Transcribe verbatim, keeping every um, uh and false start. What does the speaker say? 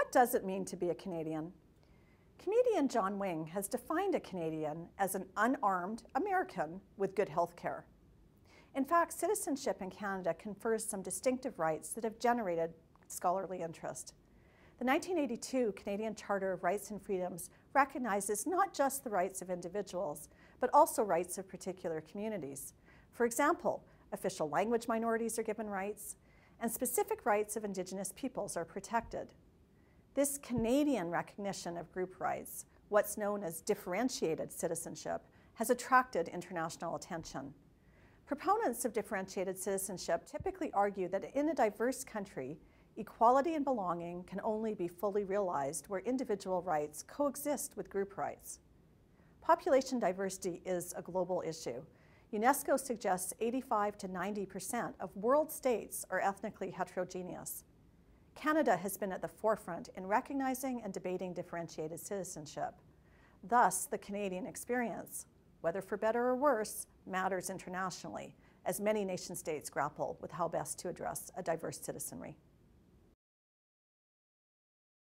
what does it mean to be a Canadian? Comedian John Wing has defined a Canadian as an unarmed American with good health care. In fact, citizenship in Canada confers some distinctive rights that have generated scholarly interest. The nineteen eighty-two Canadian Charter of Rights and Freedoms recognizes not just the rights of individuals, but also rights of particular communities. For example, official language minorities are given rights, and specific rights of Indigenous peoples are protected. This Canadian recognition of group rights, what's known as differentiated citizenship, has attracted international attention. Proponents of differentiated citizenship typically argue that in a diverse country, equality and belonging can only be fully realized where individual rights coexist with group rights. Population diversity is a global issue. UNESCO suggests eighty-five to ninety percent of world states are ethnically heterogeneous. Canada has been at the forefront in recognizing and debating differentiated citizenship. Thus, the Canadian experience, whether for better or worse, matters internationally, as many nation states grapple with how best to address a diverse citizenry.